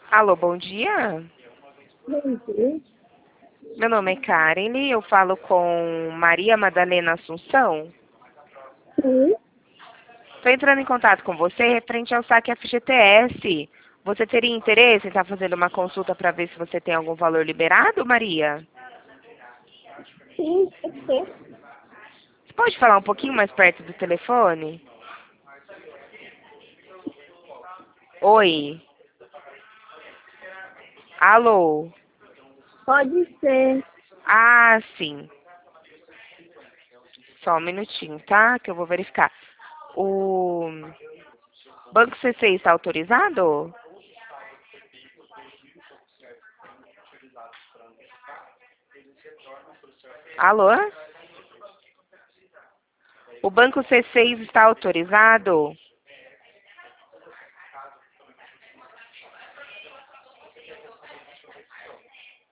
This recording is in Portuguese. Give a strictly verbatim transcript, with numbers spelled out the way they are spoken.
Alô, bom dia. Bom dia. Meu nome é Karen, eu falo com Maria Madalena Assunção. Sim, Estou entrando em contato com você referente ao saque F G T S. Você teria interesse em estar fazendo uma consulta para ver se você tem algum valor liberado, Maria? sim, pode ser. Você pode falar um pouquinho mais perto do telefone? Oi. Alô. Pode ser. Ah, sim. Só um minutinho, tá? Que eu vou verificar. O Banco C C está autorizado? Alô? O Banco C seis está autorizado?